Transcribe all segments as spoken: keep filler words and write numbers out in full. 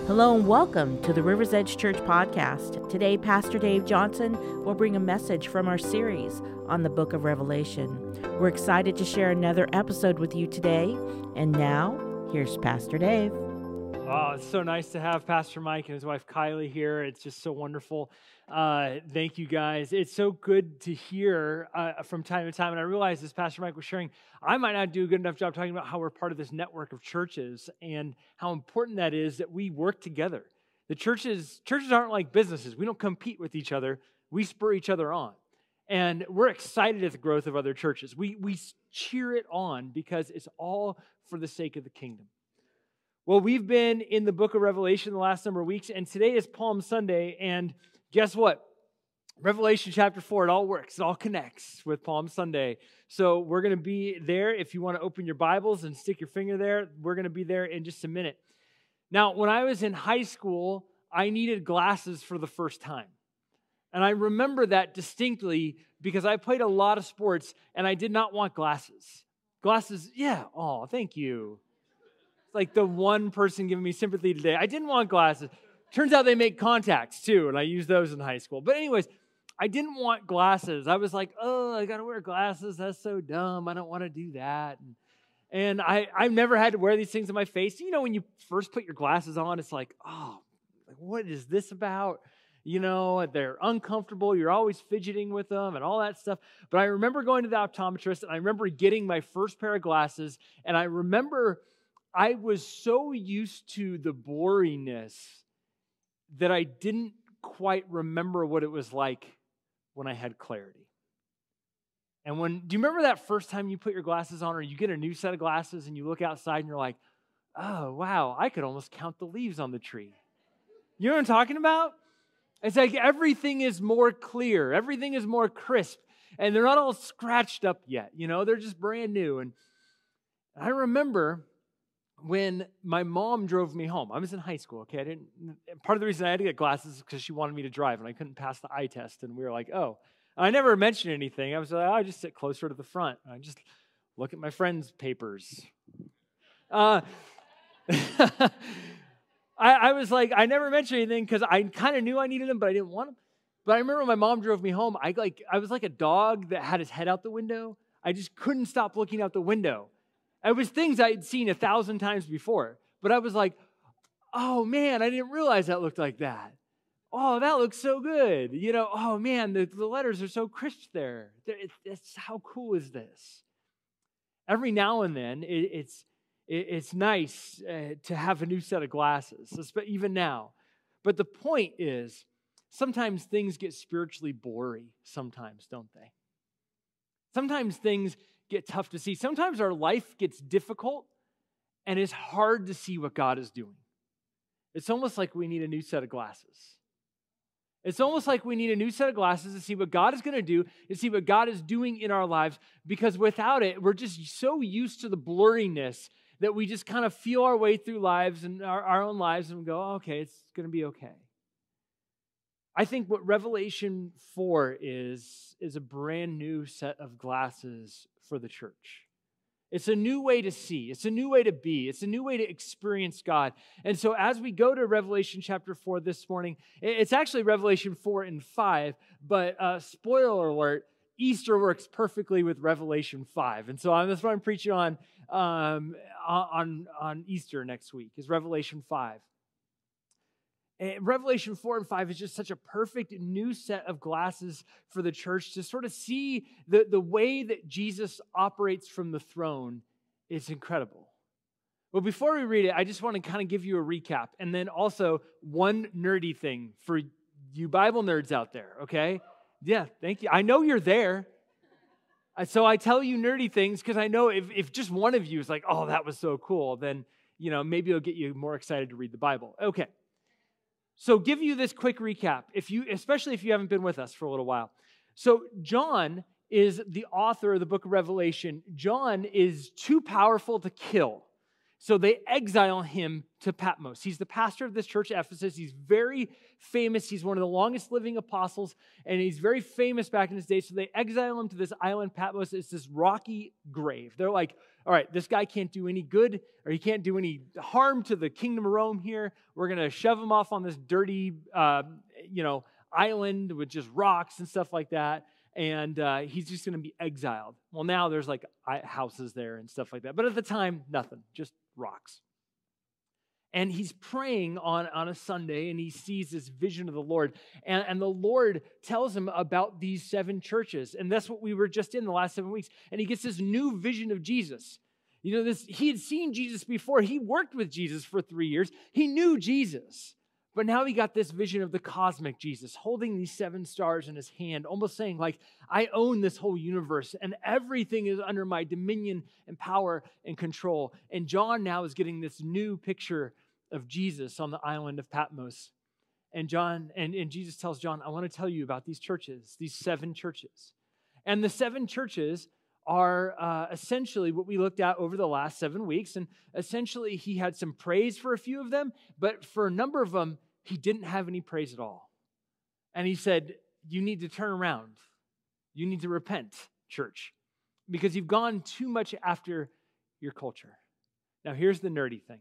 Hello and welcome to the River's Edge Church podcast. Today, Pastor Dave Johnson will bring a message from our series on the book of Revelation. We're excited to share another episode with you today. And now, here's Pastor Dave. Oh, it's so nice to have Pastor Mike and his wife Kylie here. It's just so wonderful. Uh, thank you guys. It's so good to hear uh, from time to time. And I realized as Pastor Mike was sharing, I might not do a good enough job talking about how we're part of this network of churches and how important that is that we work together. The churches, churches aren't like businesses. We don't compete with each other. We spur each other on. And we're excited at the growth of other churches. We, we cheer it on because it's all for the sake of the kingdom. Well, we've been in the book of Revelation the last number of weeks, and today is Palm Sunday, and guess what? Revelation chapter four, it all works. It all connects with Palm Sunday. So we're going to be there. If you want to open your Bibles and stick your finger there, we're going to be there in just a minute. Now, when I was in high school, I needed glasses for the first time. And I remember that distinctly because I played a lot of sports, and I did not want glasses. Glasses, yeah, oh, thank you. Like the one person giving me sympathy today. I didn't want glasses. Turns out they make contacts too, and I used those in high school. But anyways, I didn't want glasses. I was like, oh, I got to wear glasses. That's so dumb. I don't want to do that. And, and I, I've never had to wear these things on my face. You know, when you first put your glasses on, it's like, oh, what is this about? You know, they're uncomfortable. You're always fidgeting with them and all that stuff. But I remember going to the optometrist, and I remember getting my first pair of glasses, and I remember I was so used to the blurriness that I didn't quite remember what it was like when I had clarity. And when, do you remember that first time you put your glasses on or you get a new set of glasses and you look outside and you're like, oh, wow, I could almost count the leaves on the tree. You know what I'm talking about? It's like everything is more clear. Everything is more crisp. And they're not all scratched up yet. You know, they're just brand new. And I remember when my mom drove me home. I was in high school, okay? I didn't. Part of the reason I had to get glasses is because she wanted me to drive, and I couldn't pass the eye test. And we were like, oh. I never mentioned anything. I was like, oh, I just sit closer to the front. I just look at my friends' papers. Uh, I, I was like, I never mentioned anything because I kind of knew I needed them, but I didn't want them. But I remember when my mom drove me home, I like I was like a dog that had his head out the window. I just couldn't stop looking out the window. It was things I had seen a thousand times before. But I was like, oh, man, I didn't realize that looked like that. Oh, that looks so good. You know, oh, man, the, the letters are so crisp there. It, it's, how cool is this? Every now and then, it, it's, it, it's nice uh, to have a new set of glasses, even now. But the point is, sometimes things get spiritually blurry sometimes, don't they? Sometimes things get tough to see. Sometimes our life gets difficult and it's hard to see what God is doing. It's almost like we need a new set of glasses. It's almost like we need a new set of glasses to see what God is going to do, to see what God is doing in our lives, because without it, we're just so used to the blurriness that we just kind of feel our way through lives and our, our own lives and go, oh, okay, it's going to be okay. I think what Revelation four is, is a brand new set of glasses for the church. It's a new way to see. It's a new way to be. It's a new way to experience God. And so as we go to Revelation chapter four this morning, it's actually Revelation four and five, but uh, spoiler alert, Easter works perfectly with Revelation five. And so that's what I'm preaching on, um, on, on Easter next week, is Revelation five. And Revelation four and five is just such a perfect new set of glasses for the church to sort of see the, the way that Jesus operates from the throne. It's incredible. Well, before we read it, I just want to kind of give you a recap. And then also one nerdy thing for you Bible nerds out there, okay? Yeah, thank you. I know you're there. So I tell you nerdy things because I know if, if just one of you is like, oh, that was so cool, then, you know, maybe it'll get you more excited to read the Bible. Okay. So give you this quick recap, if you, especially if you haven't been with us for a little while. So John is the author of the book of Revelation. John is too powerful to kill. So they exile him to Patmos. He's the pastor of this church at Ephesus. He's very famous. He's one of the longest living apostles, and he's very famous back in his day. So they exile him to this island, Patmos. It's this rocky grave. They're like, all right, this guy can't do any good or he can't do any harm to the kingdom of Rome here. We're going to shove him off on this dirty, uh, you know, island with just rocks and stuff like that. And uh, he's just going to be exiled. Well, now there's like houses there and stuff like that. But at the time, nothing, just rocks. And he's praying on, on a Sunday, and he sees this vision of the Lord. And, and the Lord tells him about these seven churches. And that's what we were just in the last seven weeks. And he gets this new vision of Jesus. You know, this he had seen Jesus before. He worked with Jesus for three years. He knew Jesus. But now he got this vision of the cosmic Jesus, holding these seven stars in his hand, almost saying, like, I own this whole universe, and everything is under my dominion and power and control. And John now is getting this new picture of Jesus on the island of Patmos. And John and, and Jesus tells John, I want to tell you about these churches, these seven churches. And the seven churches are uh, essentially what we looked at over the last seven weeks. And essentially, he had some praise for a few of them, but for a number of them, he didn't have any praise at all. And he said, you need to turn around. You need to repent, church, because you've gone too much after your culture. Now, here's the nerdy thing.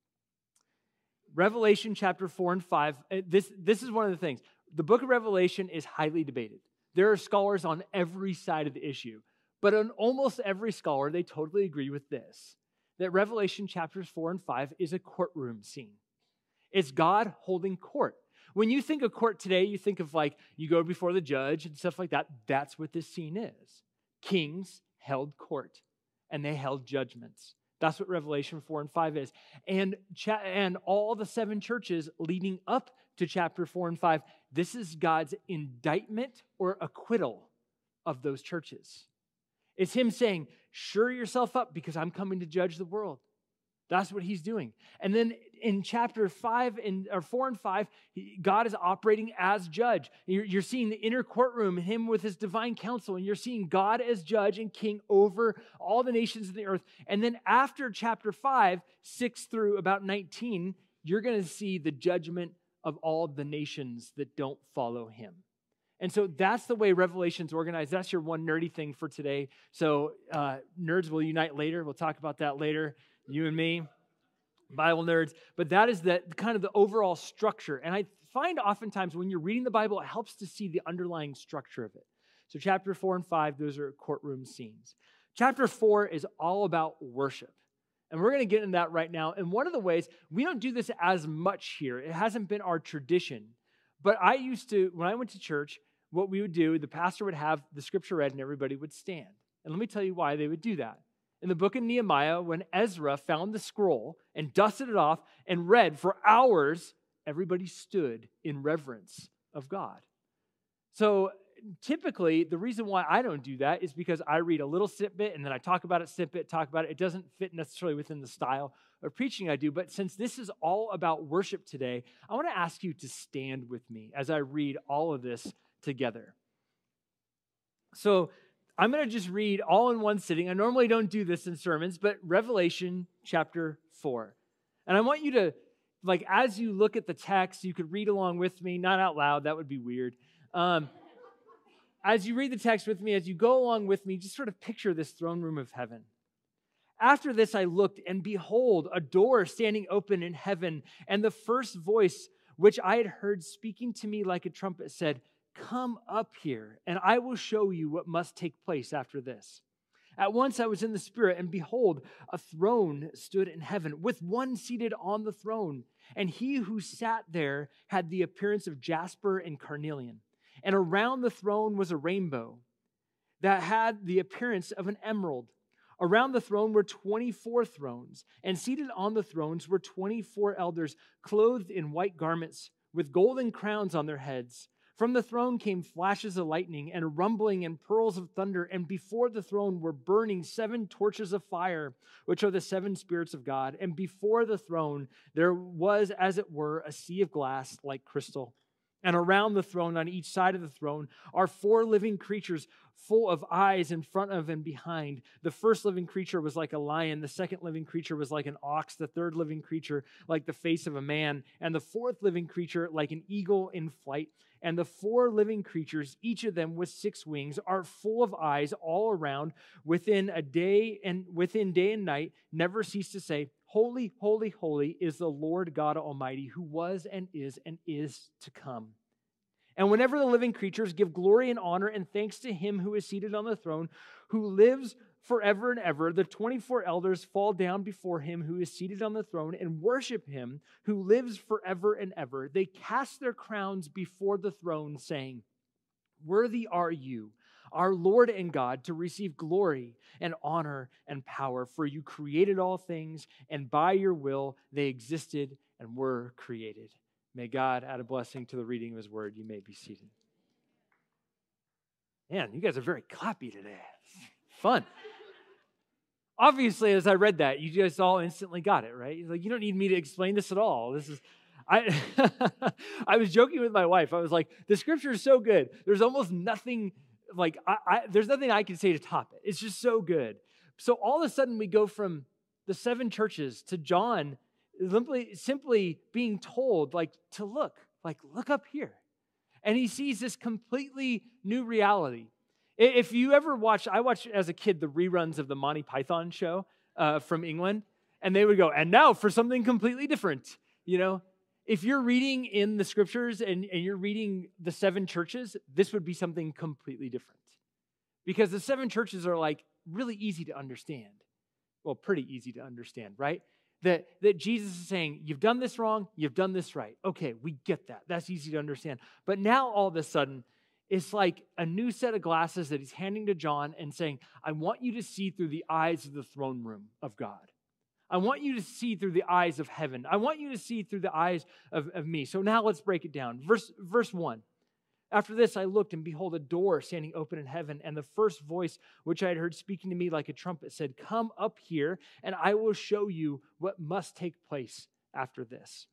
Revelation chapter four and five, this, this is one of the things. The book of Revelation is highly debated. There are scholars on every side of the issue. But on almost every scholar, they totally agree with this, that Revelation chapters four and five is a courtroom scene. It's God holding court. When you think of court today, you think of like you go before the judge and stuff like that. That's what this scene is. Kings held court, and they held judgments. That's what Revelation four and five is. And, cha- and all the seven churches leading up to chapter four and five, this is God's indictment or acquittal of those churches. It's him saying, sure yourself up because I'm coming to judge the world. That's what he's doing. And then in chapter five and or four and five, God is operating as judge. You're, you're seeing the inner courtroom, him with his divine counsel, and you're seeing God as judge and king over all the nations of the earth. And then after chapter five, six through about nineteen, you're going to see the judgment of all the nations that don't follow him. And so that's the way Revelation's organized. That's your one nerdy thing for today. So uh, nerds will unite later. We'll talk about that later, you and me, Bible nerds. But that is the kind of the overall structure. And I find oftentimes when you're reading the Bible, it helps to see the underlying structure of it. So chapter four and five, those are courtroom scenes. Chapter four is all about worship. And we're going to get into that right now. And one of the ways, we don't do this as much here. It hasn't been our tradition. But I used to, when I went to church, what we would do, the pastor would have the scripture read and everybody would stand. And let me tell you why they would do that. In the book of Nehemiah, when Ezra found the scroll and dusted it off and read for hours, everybody stood in reverence of God. So typically, the reason why I don't do that is because I read a little snippet and then I talk about it, snippet, talk about it. It doesn't fit necessarily within the style of preaching I do. But since this is all about worship today, I want to ask you to stand with me as I read all of this together. So I'm going to just read all in one sitting. I normally don't do this in sermons, but Revelation chapter four. And I want you to, like, as you look at the text, you could read along with me, not out loud, that would be weird. Um, as you read the text with me, as you go along with me, just sort of picture this throne room of heaven. After this, I looked, and behold, a door standing open in heaven, and the first voice which I had heard speaking to me like a trumpet said, come up here, and I will show you what must take place after this. At once I was in the Spirit, and behold, a throne stood in heaven, with one seated on the throne. And he who sat there had the appearance of jasper and carnelian. And around the throne was a rainbow that had the appearance of an emerald. Around the throne were twenty-four thrones, and seated on the thrones were twenty-four elders, clothed in white garments, with golden crowns on their heads. From the throne came flashes of lightning and a rumbling and pearls of thunder, and before the throne were burning seven torches of fire, which are the seven spirits of God. And before the throne there was, as it were, a sea of glass like crystal. And around the throne, on each side of the throne, are four living creatures full of eyes in front of and behind. The first living creature was like a lion. The second living creature was like an ox. The third living creature like the face of a man. And the fourth living creature like an eagle in flight. And the four living creatures, each of them with six wings, are full of eyes all around, within a day and within day and night, never cease to say, "Holy, holy, holy is the Lord God Almighty, who was and is and is to come." And whenever the living creatures give glory and honor and thanks to him who is seated on the throne, who lives forever and ever, the twenty-four elders fall down before him who is seated on the throne and worship him who lives forever and ever. They cast their crowns before the throne, saying, "Worthy are you, our Lord and God, to receive glory and honor and power, for you created all things, and by your will they existed and were created." May God add a blessing to the reading of his word. You may be seated. Man, you guys are very clappy today. Fun. Obviously, as I read that, you guys all instantly got it, right? Like, you don't need me to explain this at all. This is, I, I was joking with my wife. I was like, the scripture is so good. There's almost nothing, like, I, I, there's nothing I can say to top it. It's just so good. So all of a sudden, we go from the seven churches to John simply, simply being told, like, to look, like, look up here. And he sees this completely new reality. If you ever watch, I watched as a kid the reruns of the Monty Python show uh, from England, and they would go, "And now for something completely different." You know, if you're reading in the scriptures and, and you're reading the seven churches, this would be something completely different. Because the seven churches are like really easy to understand. Well, pretty easy to understand, right? That, that Jesus is saying, you've done this wrong, you've done this right. Okay, we get that. That's easy to understand. But now all of a sudden, it's like a new set of glasses that he's handing to John and saying, I want you to see through the eyes of the throne room of God. I want you to see through the eyes of heaven. I want you to see through the eyes of, of me. So now let's break it down. Verse, verse one. After this, I looked, and behold, a door standing open in heaven. And the first voice which I had heard speaking to me like a trumpet said, "Come up here, and I will show you what must take place after this."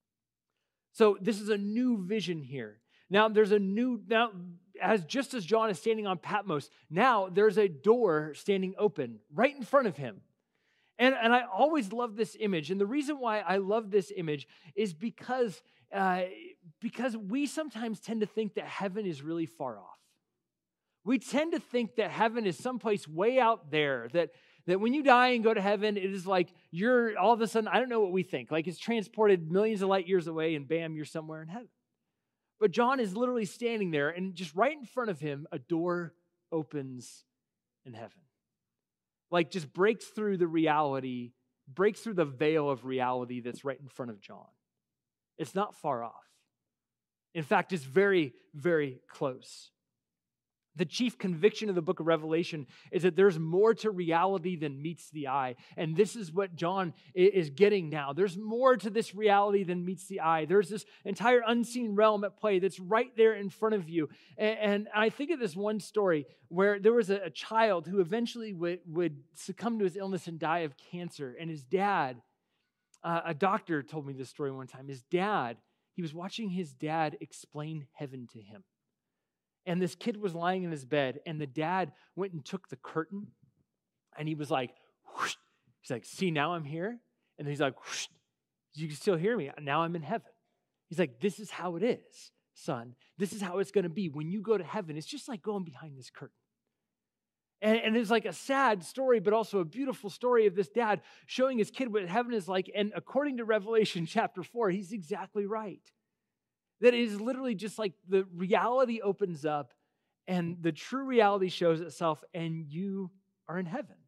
So this is a new vision here. Now there's a new, now as just as John is standing on Patmos, now there's a door standing open right in front of him. And, and I always love this image. And the reason why I love this image is because Uh, because we sometimes tend to think that heaven is really far off. We tend to think that heaven is someplace way out there, that, that when you die and go to heaven, it is like you're all of a sudden, I don't know what we think, like it's transported millions of light years away and bam, you're somewhere in heaven. But John is literally standing there, and just right in front of him, a door opens in heaven. Like just breaks through the reality, breaks through the veil of reality that's right in front of John. It's not far off. In fact, it's very, very close. The chief conviction of the book of Revelation is that there's more to reality than meets the eye. And this is what John is getting now. There's more to this reality than meets the eye. There's this entire unseen realm at play that's right there in front of you. And I think of this one story where there was a child who eventually would, would succumb to his illness and die of cancer. And his dad, Uh, a doctor told me this story one time. His dad, he was watching his dad explain heaven to him. And this kid was lying in his bed, and the dad went and took the curtain, and he was like, whoosh. He's like, "See, now I'm here." And he's like, whoosh. "You can still hear me. Now I'm in heaven." He's like, "This is how it is, son. This is how it's going to be. When you go to heaven, it's just like going behind this curtain." And, and it's like a sad story, but also a beautiful story of this dad showing his kid what heaven is like. And according to Revelation chapter four, he's exactly right. That it is literally just like the reality opens up and the true reality shows itself, and you are in heaven.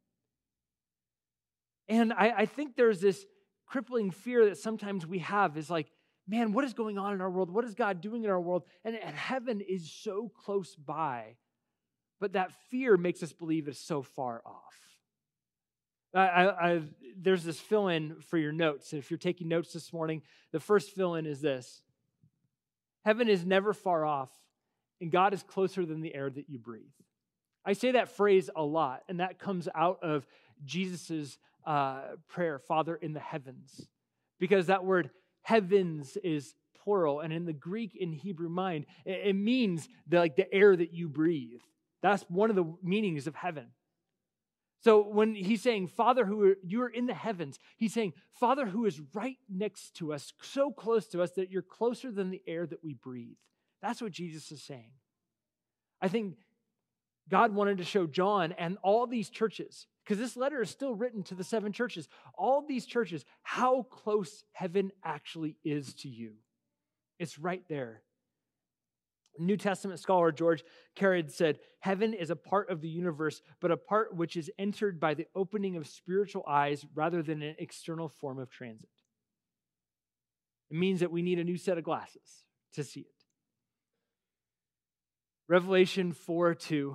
And I, I think there's this crippling fear that sometimes we have is like, man, what is going on in our world? What is God doing in our world? And, and heaven is so close by. But that fear makes us believe it's so far off. I, I, I, there's this fill-in for your notes. If you're taking notes this morning, the first fill-in is this. Heaven is never far off, and God is closer than the air that you breathe. I say that phrase a lot, and that comes out of Jesus' uh, prayer, Father in the heavens. Because that word heavens is plural, and in the Greek and Hebrew mind, it, it means the, like the air that you breathe. That's one of the meanings of heaven. So when he's saying, Father, who are, you are in the heavens, he's saying, Father, who is right next to us, so close to us that you're closer than the air that we breathe. That's what Jesus is saying. I think God wanted to show John and all these churches, because this letter is still written to the seven churches, all these churches, how close heaven actually is to you. It's right there. New Testament scholar George Carrad said, heaven is a part of the universe, but a part which is entered by the opening of spiritual eyes rather than an external form of transit. It means that we need a new set of glasses to see it. Revelation four two.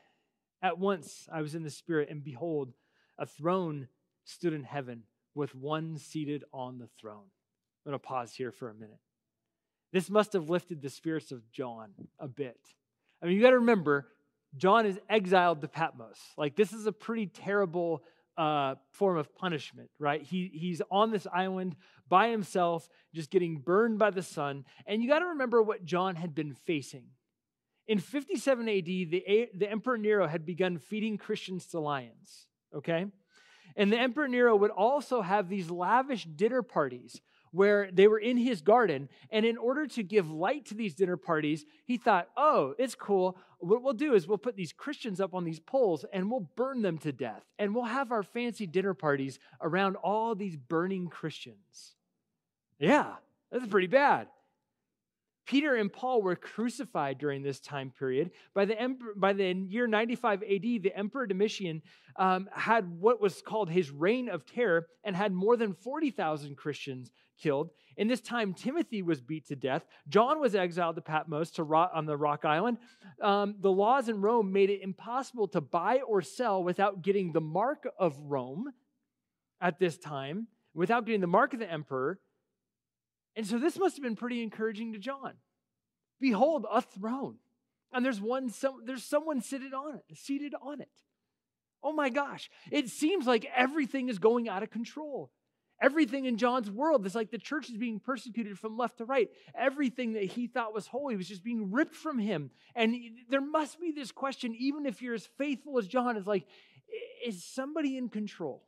At once I was in the Spirit, and behold, a throne stood in heaven with one seated on the throne. I'm going to pause here for a minute. This must have lifted the spirits of John a bit. I mean, you got to remember, John is exiled to Patmos. Like, this is a pretty terrible uh, form of punishment, right? He, he's on this island by himself, just getting burned by the sun. And you got to remember what John had been facing. In fifty-seven A D, the, the Emperor Nero had begun feeding Christians to lions, okay? And the Emperor Nero would also have these lavish dinner parties where they were in his garden, and in order to give light to these dinner parties, he thought, oh, it's cool. What we'll do is we'll put these Christians up on these poles, and we'll burn them to death, and we'll have our fancy dinner parties around all these burning Christians. Yeah, that's pretty bad. Peter and Paul were crucified during this time period. By the, emperor, by the year ninety-five A D, the Emperor Domitian um, had what was called his reign of terror and had more than forty thousand Christians killed. In this time, Timothy was beat to death. John was exiled to Patmos to rock, on the Rock Island. Um, the laws in Rome made it impossible to buy or sell without getting the mark of Rome at this time, without getting the mark of the emperor. And so this must have been pretty encouraging to John. Behold, a throne. And there's one, some, there's someone seated on it, seated on it. Oh my gosh. It seems like everything is going out of control. Everything in John's world is like the church is being persecuted from left to right. Everything that he thought was holy was just being ripped from him. And there must be this question, even if you're as faithful as John, is like, is somebody in control?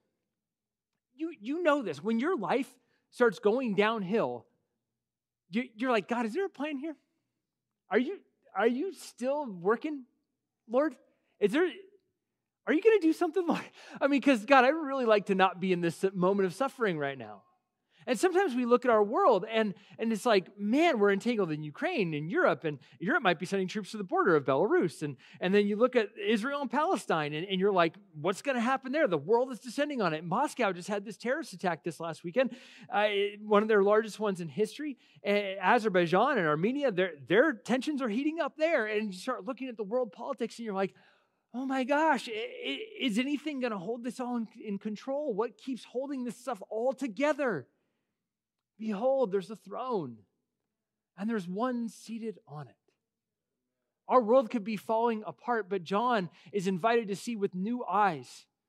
You, you know this. When your life starts going downhill, you're like, God, is there a plan here? Are you, are you still working, Lord? Is there, are you going to do something, Lord? I mean, because God, I really like to not be in this moment of suffering right now. And sometimes we look at our world and, and it's like, man, we're entangled in Ukraine and Europe, and Europe might be sending troops to the border of Belarus. And, and then you look at Israel and Palestine, and, and you're like, what's going to happen there? The world is descending on it. Moscow just had this terrorist attack this last weekend, uh, one of their largest ones in history. And Azerbaijan and Armenia, their, their tensions are heating up there. And you start looking at the world politics, and you're like, oh my gosh, is anything going to hold this all in, in control? What keeps holding this stuff all together? Behold, there's a throne, and there's one seated on it. Our world could be falling apart, but John is invited to see with new eyes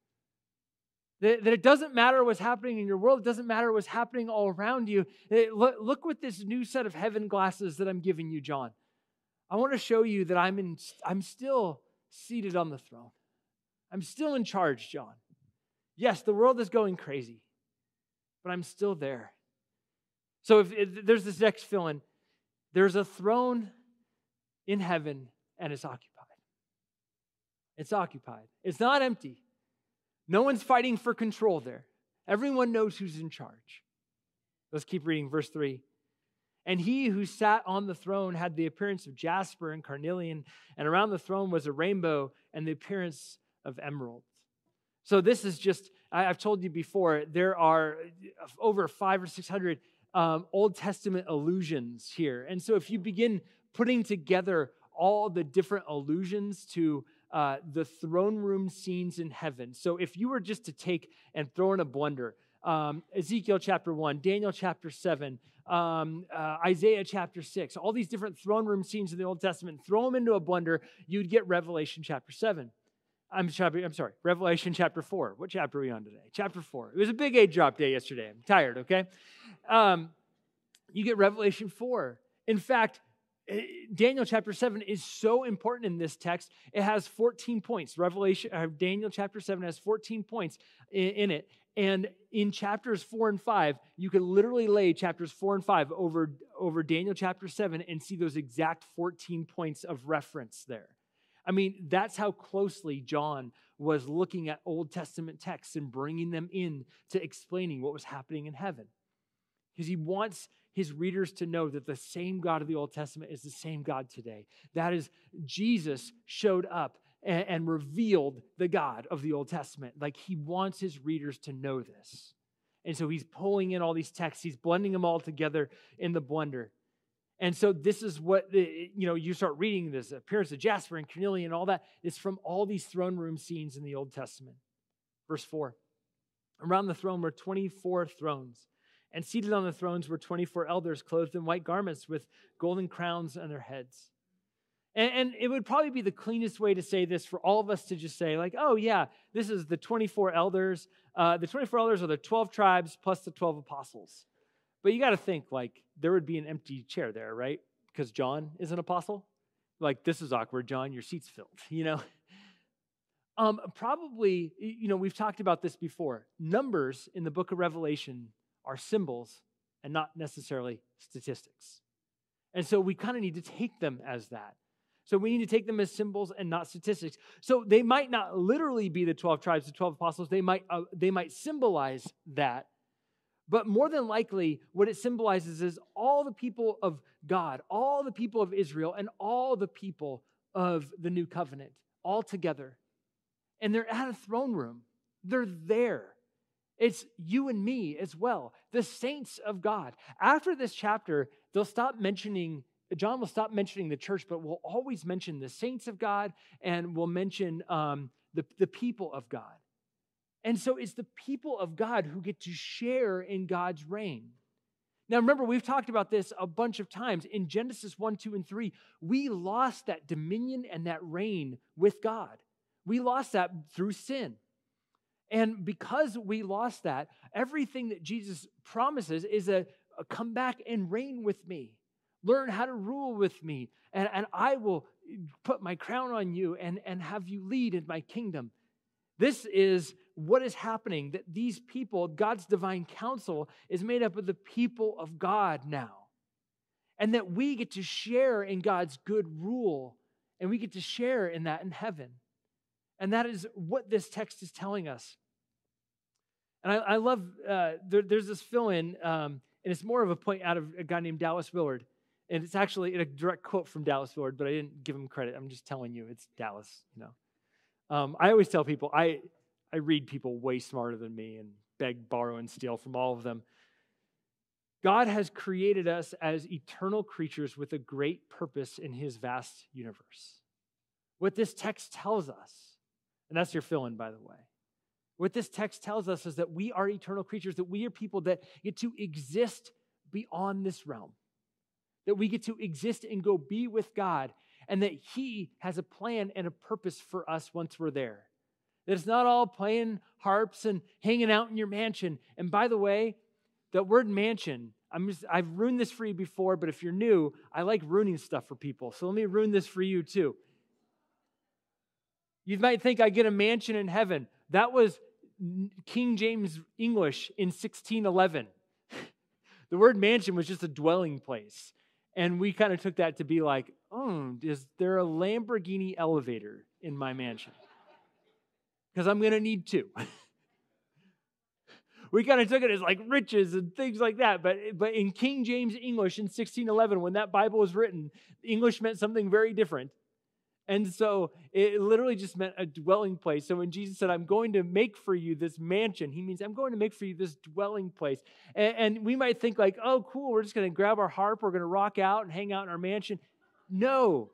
that, that it doesn't matter what's happening in your world. It doesn't matter what's happening all around you. It, look, look with this new set of heaven glasses that I'm giving you, John. I want to show you that I'm in. I'm still seated on the throne. I'm still in charge, John. Yes, the world is going crazy, but I'm still there. So if, if there's this next fill-in, there's a throne in heaven and it's occupied. It's occupied. It's not empty. No one's fighting for control there. Everyone knows who's in charge. Let's keep reading verse three. And he who sat on the throne had the appearance of jasper and carnelian, and around the throne was a rainbow and the appearance of emerald. So this is just, I've told you before, there are over five or six hundred Um, Old Testament allusions here. And so if you begin putting together all the different allusions to uh, the throne room scenes in heaven. So if you were just to take and throw in a blender, um, Ezekiel chapter one, Daniel chapter seven, um, uh, Isaiah chapter six, all these different throne room scenes in the Old Testament, throw them into a blender, you'd get Revelation chapter seven. I'm, I'm sorry, Revelation chapter four. What chapter are we on today? Chapter four. It was a big age drop day yesterday. I'm tired, okay? Um, you get Revelation four. In fact, Daniel chapter seven is so important in this text. It has fourteen points. Revelation, uh, Daniel chapter seven has fourteen points in, in it. And in chapters four and five, you can literally lay chapters four and five over, over Daniel chapter seven and see those exact fourteen points of reference there. I mean, that's how closely John was looking at Old Testament texts and bringing them in to explaining what was happening in heaven. Because he wants his readers to know that the same God of the Old Testament is the same God today. That is, Jesus showed up and, and revealed the God of the Old Testament. Like, he wants his readers to know this. And so he's pulling in all these texts. He's blending them all together in the blender. And so this is what, the, you know, you start reading this appearance of Jasper and Carnelian and all that. It's from all these throne room scenes in the Old Testament. Verse four, around the throne were twenty-four thrones. And seated on the thrones were twenty-four elders clothed in white garments with golden crowns on their heads. And, and it would probably be the cleanest way to say this for all of us to just say, like, oh, yeah, this is the twenty-four elders. Uh, the twenty-four elders are the twelve tribes plus the twelve apostles. But you got to think, like, there would be an empty chair there, right? Because John is an apostle. Like, this is awkward, John. Your seat's filled, you know? Um, probably, you know, we've talked about this before. Numbers in the book of Revelation are symbols and not necessarily statistics. And so we kind of need to take them as that. So we need to take them as symbols and not statistics. So they might not literally be the twelve tribes, the twelve apostles. They might, uh, they might symbolize that. But more than likely, what it symbolizes is all the people of God, all the people of Israel, and all the people of the new covenant, all together. And they're at a throne room. They're there. It's you and me as well, the saints of God. After this chapter, they'll stop mentioning, John will stop mentioning the church, but we'll always mention the saints of God, and we'll mention um, the, the people of God. And so it's the people of God who get to share in God's reign. Now, remember, we've talked about this a bunch of times. In Genesis one, two, and three, we lost that dominion and that reign with God. We lost that through sin. And because we lost that, everything that Jesus promises is a, a come back and reign with me. Learn how to rule with me. And, and I will put my crown on you and, and have you lead in my kingdom. This is what is happening, that these people, God's divine council, is made up of the people of God now. And that we get to share in God's good rule, and we get to share in that in heaven. And that is what this text is telling us. And I, I love, uh, there, there's this fill-in, um, and it's more of a point out of a guy named Dallas Willard. And it's actually a direct quote from Dallas Willard, but I didn't give him credit. I'm just telling you, it's Dallas, you know. Um, I always tell people, I, I read people way smarter than me and beg, borrow, and steal from all of them. God has created us as eternal creatures with a great purpose in his vast universe. What this text tells us, and that's your fill-in, by the way. What this text tells us is that we are eternal creatures, that we are people that get to exist beyond this realm, that we get to exist and go be with God, and that he has a plan and a purpose for us once we're there. That it's not all playing harps and hanging out in your mansion. And by the way, that word mansion, I'm just, I've ruined this for you before, but if you're new, I like ruining stuff for people. So let me ruin this for you too. You might think I get a mansion in heaven. That was King James English in sixteen eleven. The word mansion was just a dwelling place. And we kind of took that to be like, oh, is there a Lamborghini elevator in my mansion? Because I'm going to need two. We kind of took it as like riches and things like that. But, but in King James English in sixteen eleven, when that Bible was written, English meant something very different. And so it literally just meant a dwelling place. So when Jesus said, I'm going to make for you this mansion, he means I'm going to make for you this dwelling place. And, and we might think like, oh, cool, we're just going to grab our harp, we're going to rock out and hang out in our mansion. No.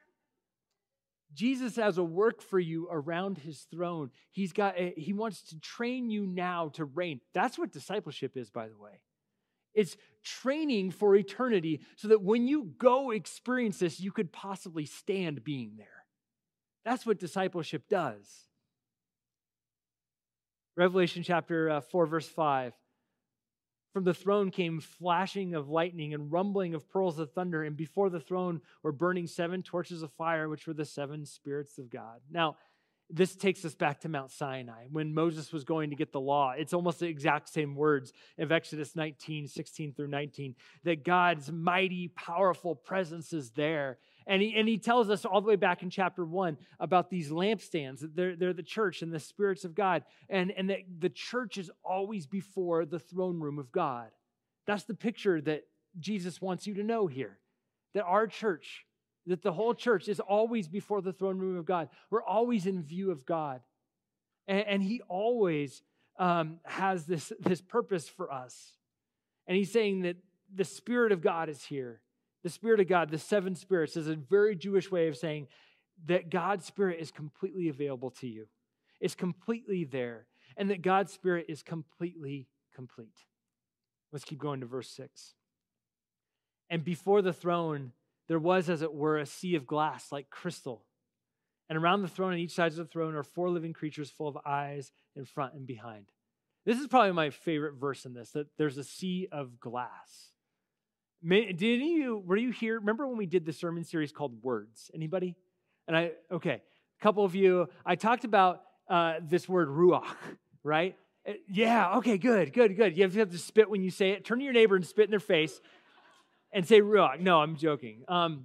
Jesus has a work for you around his throne. He's got a, he wants to train you now to reign. That's what discipleship is, by the way. It's training for eternity so that when you go experience this, you could possibly stand being there. That's what discipleship does. Revelation chapter uh, four, verse five. From the throne came flashing of lightning and rumbling of pearls of thunder, and before the throne were burning seven torches of fire, which were the seven spirits of God. Now, this takes us back to Mount Sinai when Moses was going to get the law. It's almost the exact same words of Exodus nineteen, sixteen through nineteen, that God's mighty, powerful presence is there. And he, and he tells us all the way back in chapter one about these lampstands. They're, they're the church and the spirits of God. And, and that the church is always before the throne room of God. That's the picture that Jesus wants you to know here. That our church, that the whole church is always before the throne room of God. We're always in view of God. And, and he always um, has this, this purpose for us. And he's saying that the Spirit of God is here. The Spirit of God, the seven spirits, is a very Jewish way of saying that God's Spirit is completely available to you. It's completely there. And that God's Spirit is completely complete. Let's keep going to verse six. And before the throne, there was, as it were, a sea of glass like crystal. And around the throne, on each side of the throne, are four living creatures full of eyes in front and behind. This is probably my favorite verse in this, that there's a sea of glass. Did any of you, were you here? Remember when we did the sermon series called Words? Anybody? And I, okay, a couple of you, I talked about uh, this word ruach, right? Uh, yeah, okay, good, good, good. You have, you have to spit when you say it. Turn to your neighbor and spit in their face and say ruach. No, I'm joking. Um,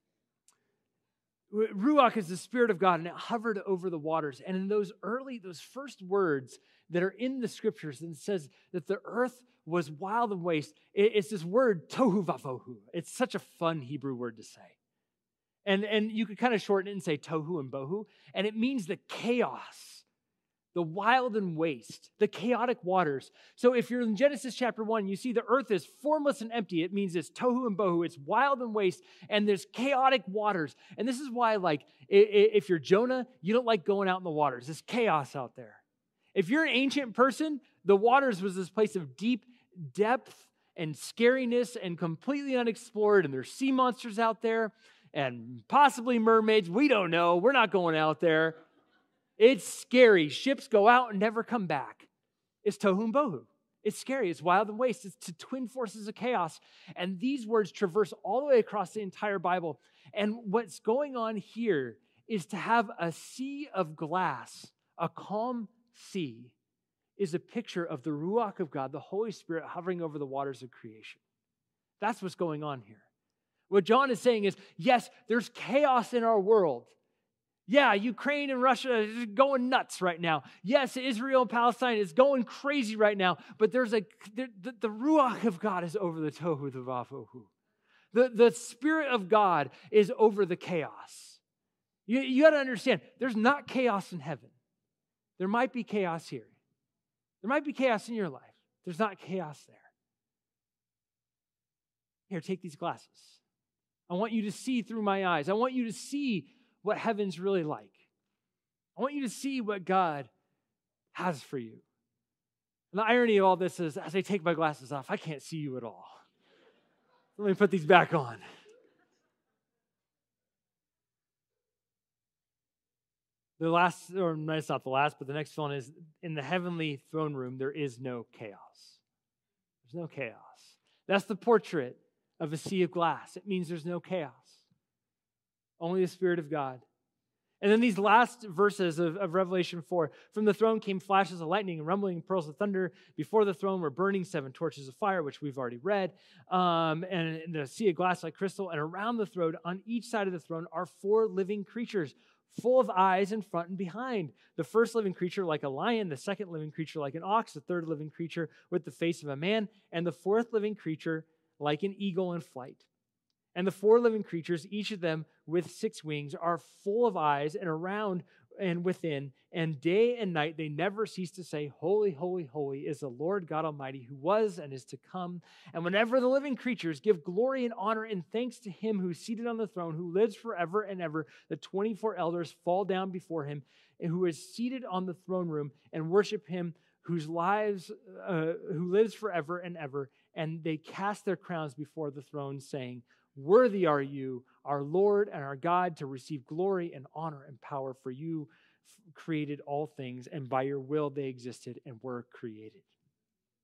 ruach is the Spirit of God, and it hovered over the waters. And in those early, those first words that are in the scriptures, and it says that the earth was wild and waste. It's this word, tohu vavohu. It's such a fun Hebrew word to say. And, and you could kind of shorten it and say tohu and bohu. And it means the chaos, the wild and waste, the chaotic waters. So if you're in Genesis chapter one, you see the earth is formless and empty. It means it's tohu and bohu. It's wild and waste, and there's chaotic waters. And this is why, like, if you're Jonah, you don't like going out in the waters. There's chaos out there. If you're an ancient person, the waters was this place of deep depth and scariness and completely unexplored, and there's sea monsters out there and possibly mermaids. We don't know. We're not going out there. It's scary. Ships go out and never come back. It's tohu and bohu. It's scary. It's wild and waste. It's the twin forces of chaos. And these words traverse all the way across the entire Bible. And what's going on here is to have a sea of glass, a calm sea, is a picture of the Ruach of God, the Holy Spirit hovering over the waters of creation. That's what's going on here. What John is saying is, yes, there's chaos in our world. Yeah, Ukraine and Russia is going nuts right now. Yes, Israel and Palestine is going crazy right now, but there's a the, the, the Ruach of God is over the tohu, the vavohu. The, the Spirit of God is over the chaos. You, you got to understand, there's not chaos in heaven. There might be chaos here. There might be chaos in your life. There's not chaos there. Here, take these glasses. I want you to see through my eyes. I want you to see what heaven's really like. I want you to see what God has for you. And the irony of all this is, as I take my glasses off, I can't see you at all. Let me put these back on. The last, or no, it's not the last, but the next one is, in the heavenly throne room, there is no chaos. There's no chaos. That's the portrait of a sea of glass. It means there's no chaos. Only the Spirit of God. And then these last verses of, of Revelation four, from the throne came flashes of lightning and rumbling and pearls of thunder. Before the throne were burning seven torches of fire, which we've already read, um, and, and the sea of glass like crystal. And around the throne, on each side of the throne, are four living creatures, full of eyes in front and behind. The first living creature like a lion, the second living creature like an ox, the third living creature with the face of a man, and the fourth living creature like an eagle in flight. And the four living creatures, each of them with six wings, are full of eyes and around and within, and day and night they never cease to say, Holy, holy, holy is the Lord God Almighty, who was and is to come. And whenever the living creatures give glory and honor and thanks to him who is seated on the throne, who lives forever and ever, the twenty-four elders fall down before him, and who is seated on the throne room, and worship him whose lives, uh, who lives forever and ever. And they cast their crowns before the throne, saying, Worthy are you, our Lord and our God, to receive glory and honor and power, for you created all things, and by your will they existed and were created.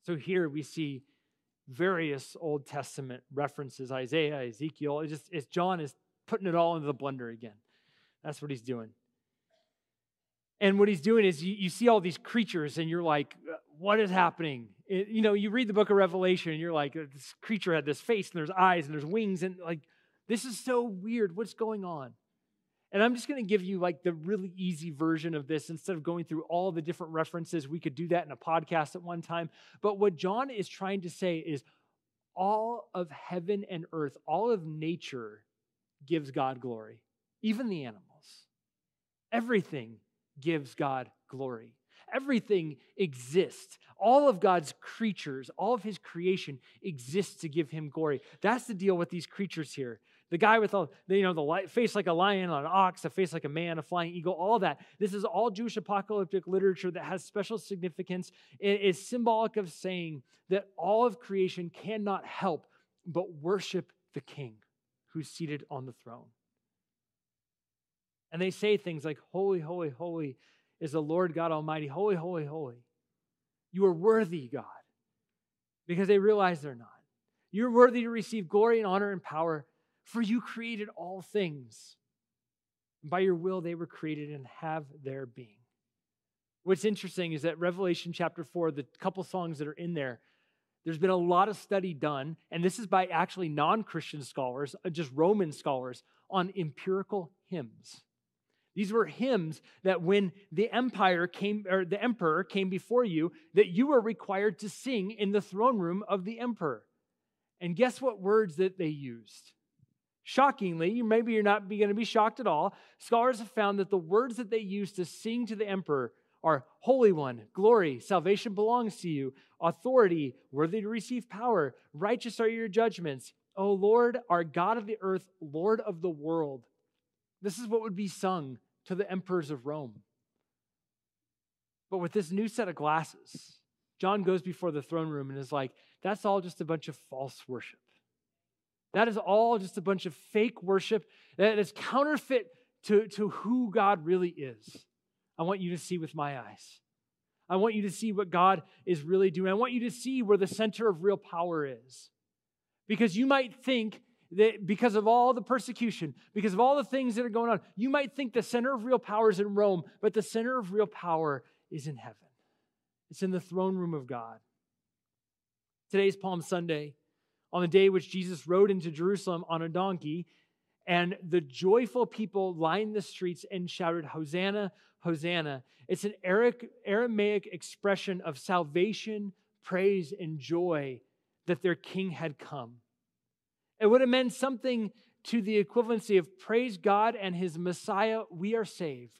So here we see various Old Testament references, Isaiah, Ezekiel. It just, it's John is putting it all into the blender again. That's what he's doing. And what he's doing is you, you see all these creatures and you're like, what is happening? It, you know, you read the book of Revelation and you're like, this creature had this face and there's eyes and there's wings and like, this is so weird. What's going on? And I'm just going to give you like the really easy version of this instead of going through all the different references. We could do that in a podcast at one time. But what John is trying to say is all of heaven and earth, all of nature gives God glory, even the animals. Everything gives God glory. Everything exists. All of God's creatures, all of his creation exists to give him glory. That's the deal with these creatures here. The guy with a, you know, the face like a lion, an ox, a face like a man, a flying eagle, all that. This is all Jewish apocalyptic literature that has special significance. It is symbolic of saying that all of creation cannot help but worship the King who's seated on the throne. And they say things like, holy, holy, holy is the Lord God Almighty. Holy, holy, holy. You are worthy, God, because they realize they're not. You're worthy to receive glory and honor and power, for you created all things. And by your will, they were created and have their being. What's interesting is that Revelation chapter four, the couple songs that are in there, there's been a lot of study done, and this is by actually non-Christian scholars, just Roman scholars, on empirical hymns. These were hymns that when the empire came, or the emperor came before you, that you were required to sing in the throne room of the emperor. And guess what words that they used? Shockingly, maybe you're not going to be shocked at all, scholars have found that the words that they used to sing to the emperor are Holy One, glory, salvation belongs to you, authority, worthy to receive power, righteous are your judgments, O Lord, our God of the earth, Lord of the world. This is what would be sung to the emperors of Rome. But with this new set of glasses, John goes before the throne room and is like, that's all just a bunch of false worship. That is all just a bunch of fake worship that is counterfeit to, to who God really is. I want you to see with my eyes. I want you to see what God is really doing. I want you to see where the center of real power is. Because you might think that because of all the persecution, because of all the things that are going on, you might think the center of real power is in Rome, but the center of real power is in heaven. It's in the throne room of God. Today's Palm Sunday, on the day which Jesus rode into Jerusalem on a donkey, and the joyful people lined the streets and shouted, Hosanna, Hosanna. It's an Aramaic expression of salvation, praise, and joy that their king had come. It would have meant something to the equivalency of praise God and his Messiah, we are saved.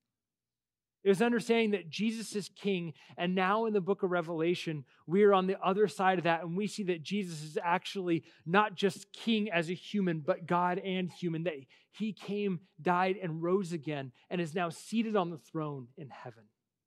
It was understanding that Jesus is king, and now in the book of Revelation, we are on the other side of that, and we see that Jesus is actually not just king as a human, but God and human, that he came, died, and rose again, and is now seated on the throne in heaven.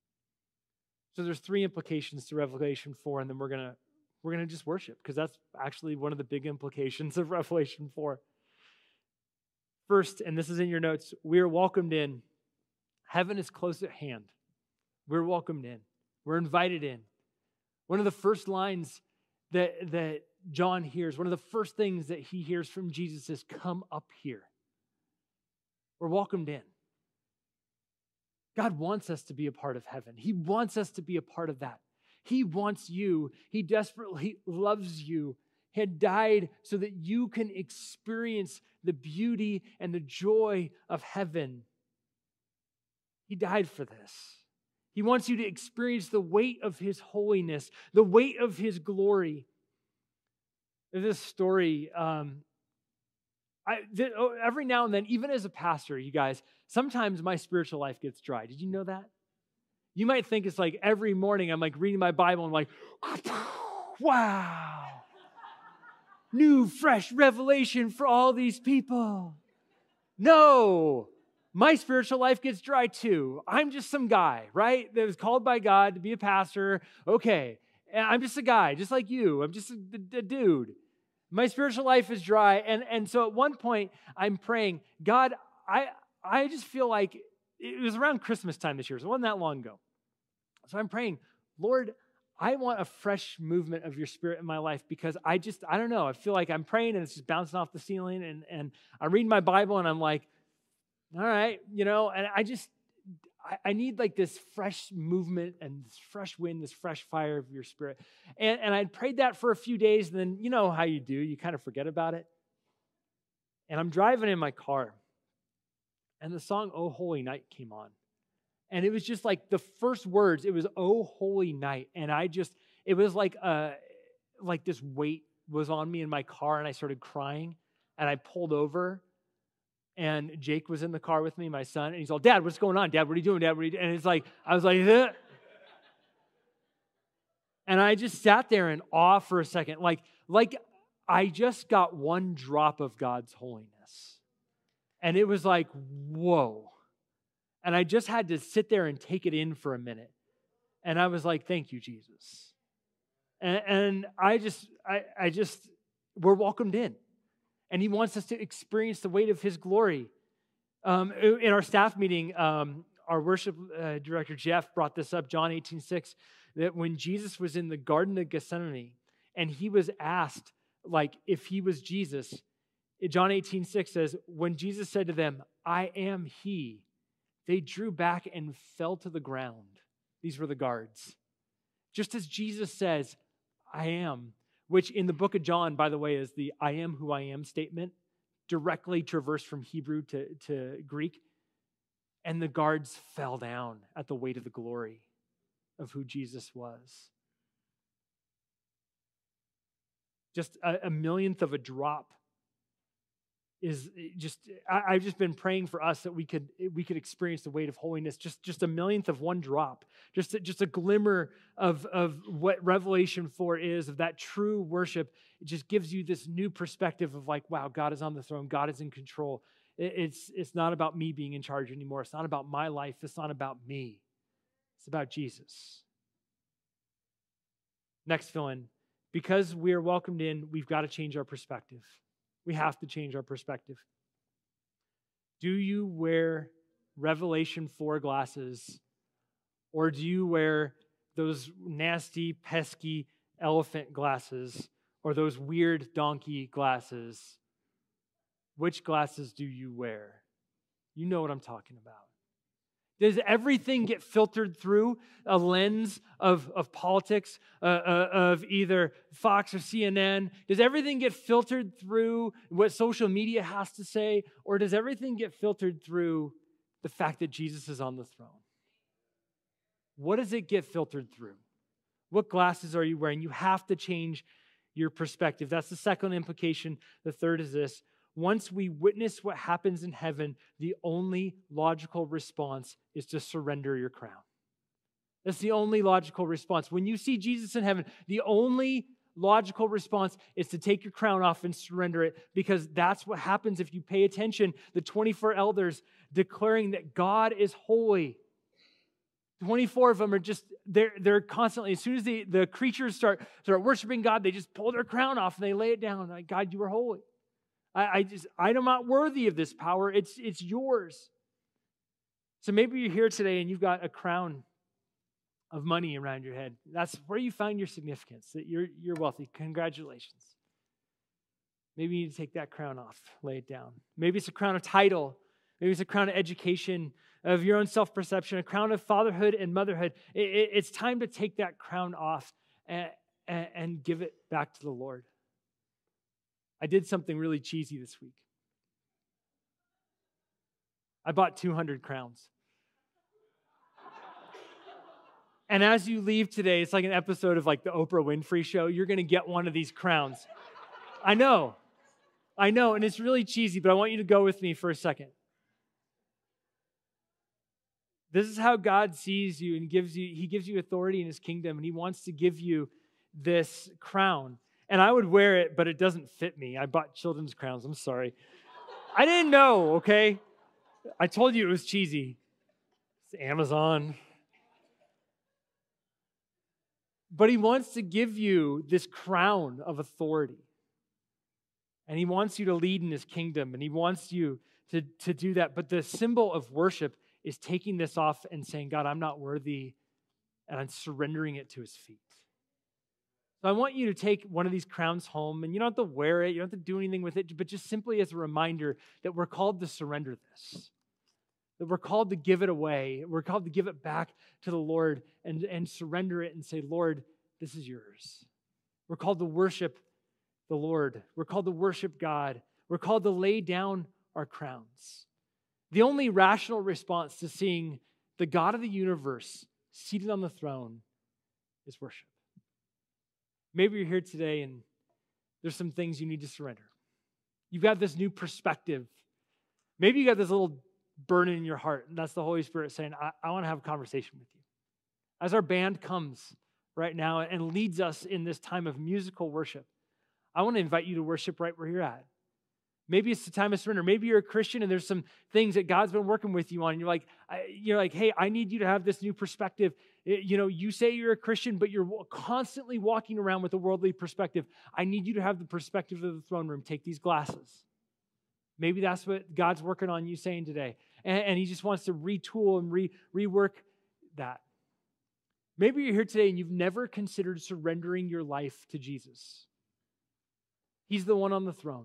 So there's three implications to Revelation four, and then we're going to we're going to just worship, because that's actually one of the big implications of Revelation four. First, and this is in your notes, we are welcomed in. Heaven is close at hand. We're welcomed in. We're invited in. One of the first lines that, that John hears, one of the first things that he hears from Jesus is, come up here. We're welcomed in. God wants us to be a part of heaven. He wants us to be a part of that. He wants you. He desperately loves you. He had died so that you can experience the beauty and the joy of heaven. He died for this. He wants you to experience the weight of his holiness, the weight of his glory. There's this story, um, I, th- every now and then, even as a pastor, you guys, sometimes my spiritual life gets dry. Did you know that? You might think it's like every morning I'm like reading my Bible and I'm like, wow, new, fresh revelation for all these people. No. My spiritual life gets dry too. I'm just some guy, right? That was called by God to be a pastor. Okay, I'm just a guy, just like you. I'm just a, a dude. My spiritual life is dry. And, and so at one point, I'm praying, God, I, I just feel like it was around Christmas time this year, so it wasn't that long ago. So I'm praying, Lord, I want a fresh movement of your Spirit in my life because I just, I don't know, I feel like I'm praying and it's just bouncing off the ceiling, and, and I'm reading my Bible and I'm like, all right, you know, and I just, I, I need like this fresh movement and this fresh wind, this fresh fire of your Spirit. And, and I prayed that for a few days, and then you know how you do, you kind of forget about it. And I'm driving in my car, and the song "Oh Holy Night" came on. And it was just like the first words, it was "Oh Holy Night." And I just, it was like uh, like this weight was on me in my car, and I started crying, and I pulled over, and Jake was in the car with me, my son, and he's all, "Dad, what's going on? Dad, what are you doing? Dad, what are you doing?" And it's like, I was like, "Ugh." And I just sat there in awe for a second, like, like I just got one drop of God's holiness. And it was like, whoa. And I just had to sit there and take it in for a minute. And I was like, thank you, Jesus. And, and I just, I, I just, we're welcomed in. And he wants us to experience the weight of his glory. Um, in our staff meeting, um, our worship uh, director, Jeff, brought this up, John eighteen six, that when Jesus was in the Garden of Gethsemane, and he was asked, like, if he was Jesus, John eighteen six says, when Jesus said to them, "I am he," they drew back and fell to the ground. These were the guards. Just as Jesus says, "I am," which in the book of John, by the way, is the "I am who I am" statement, directly traversed from Hebrew to, to Greek. And the guards fell down at the weight of the glory of who Jesus was. Just a, a millionth of a drop is just, I, I've just been praying for us that we could we could experience the weight of holiness, just, just a millionth of one drop, just, just a glimmer of, of what Revelation four is, of that true worship. It just gives you this new perspective of like, wow, God is on the throne, God is in control. It, it's, it's not about me being in charge anymore. It's not about my life. It's not about me. It's about Jesus. Next fill-in. Because we are welcomed in, we've got to change our perspective. We have to change our perspective. Do you wear Revelation four glasses, or do you wear those nasty, pesky elephant glasses, or those weird donkey glasses? Which glasses do you wear? You know what I'm talking about. Does everything get filtered through a lens of, of politics, uh, uh, of either Fox or C N N? Does everything get filtered through what social media has to say? Or does everything get filtered through the fact that Jesus is on the throne? What does it get filtered through? What glasses are you wearing? You have to change your perspective. That's the second implication. The third is this. Once we witness what happens in heaven, the only logical response is to surrender your crown. That's the only logical response. When you see Jesus in heaven, the only logical response is to take your crown off and surrender it, because that's what happens if you pay attention. The twenty-four elders declaring that God is holy. twenty-four of them are just, they're, they're constantly, as soon as the, the creatures start, start worshiping God, they just pull their crown off and they lay it down. Like, God, you are holy. I, I just, I'm not worthy of this power. It's, it's yours. So maybe you're here today and you've got a crown of money around your head. That's where you find your significance, that you're, you're wealthy. Congratulations. Maybe you need to take that crown off, lay it down. Maybe it's a crown of title. Maybe it's a crown of education, of your own self-perception, a crown of fatherhood and motherhood. It, it, it's time to take that crown off and, and, and give it back to the Lord. I did something really cheesy this week. I bought two hundred crowns. And as you leave today, it's like an episode of like the Oprah Winfrey Show. You're going to get one of these crowns. I know. I know. And it's really cheesy, but I want you to go with me for a second. This is how God sees you and gives you, he gives you authority in his kingdom, and he wants to give you this crown. And I would wear it, but it doesn't fit me. I bought children's crowns. I'm sorry. I didn't know, okay? I told you it was cheesy. It's Amazon. But he wants to give you this crown of authority. And he wants you to lead in his kingdom. And he wants you to, to do that. But the symbol of worship is taking this off and saying, God, I'm not worthy. And I'm surrendering it to his feet. So I want you to take one of these crowns home, and you don't have to wear it, you don't have to do anything with it, but just simply as a reminder that we're called to surrender this, that we're called to give it away, we're called to give it back to the Lord and, and surrender it and say, Lord, this is yours. We're called to worship the Lord. We're called to worship God. We're called to lay down our crowns. The only rational response to seeing the God of the universe seated on the throne is worship. Maybe you're here today and there's some things you need to surrender. You've got this new perspective. Maybe you got this little burden in your heart, and that's the Holy Spirit saying, I, I want to have a conversation with you. As our band comes right now and leads us in this time of musical worship, I want to invite you to worship right where you're at. Maybe it's the time of surrender. Maybe you're a Christian and there's some things that God's been working with you on. And you're like, I, you're like, hey, I need you to have this new perspective. It, you know, you say you're a Christian, but you're constantly walking around with a worldly perspective. I need you to have the perspective of the throne room. Take these glasses. Maybe that's what God's working on you saying today. And, and he just wants to retool and re, rework that. Maybe you're here today and you've never considered surrendering your life to Jesus. He's the one on the throne.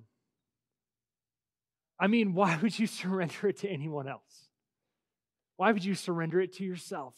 I mean, why would you surrender it to anyone else? Why would you surrender it to yourself?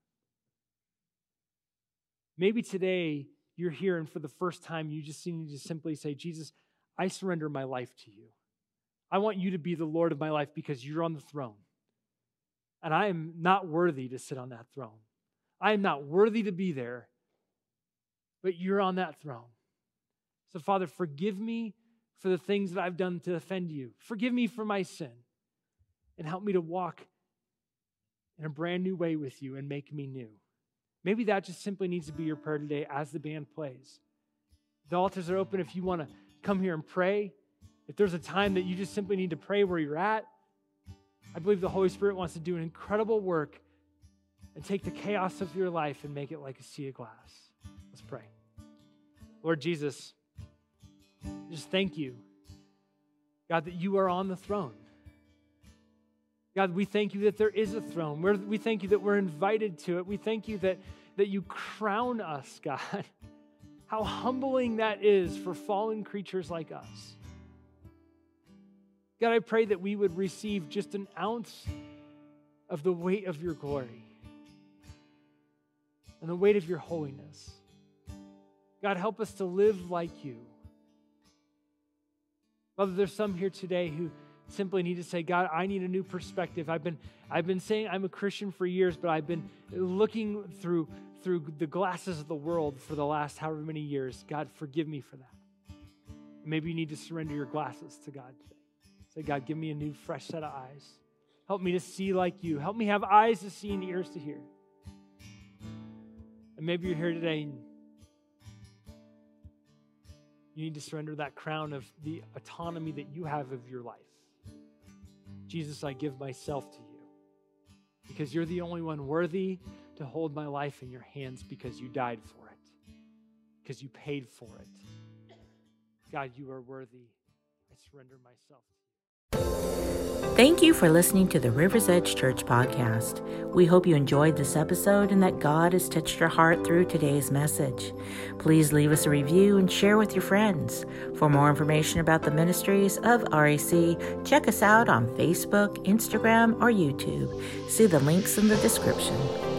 Maybe today you're here and for the first time you just need to simply say, Jesus, I surrender my life to you. I want you to be the Lord of my life because you're on the throne. And I am not worthy to sit on that throne. I am not worthy to be there, but you're on that throne. So, Father, forgive me for the things that I've done to offend you. Forgive me for my sin and help me to walk in a brand new way with you and make me new. Maybe that just simply needs to be your prayer today as the band plays. The altars are open if you want to come here and pray. If there's a time that you just simply need to pray where you're at, I believe the Holy Spirit wants to do an incredible work and take the chaos of your life and make it like a sea of glass. Let's pray. Lord Jesus, just thank you, God, that you are on the throne. God, we thank you that there is a throne. We're, we thank you that we're invited to it. We thank you that, that you crown us, God. How humbling that is for fallen creatures like us. God, I pray that we would receive just an ounce of the weight of your glory and the weight of your holiness. God, help us to live like you. Father, there's some here today who simply need to say, God, I need a new perspective. I've been, I've been saying I'm a Christian for years, but I've been looking through, through the glasses of the world for the last however many years. God, forgive me for that. Maybe you need to surrender your glasses to God today. Say, God, give me a new, fresh set of eyes. Help me to see like you. Help me have eyes to see and ears to hear. And maybe you're here today and you need to surrender that crown of the autonomy that you have of your life. Jesus, I give myself to you because you're the only one worthy to hold my life in your hands because you died for it, because you paid for it. God, you are worthy. I surrender myself to you. Thank you for listening to the River's Edge Church podcast. We hope you enjoyed this episode and that God has touched your heart through today's message. Please leave us a review and share with your friends. For more information about the ministries of R A C, check us out on Facebook, Instagram, or YouTube. See the links in the description.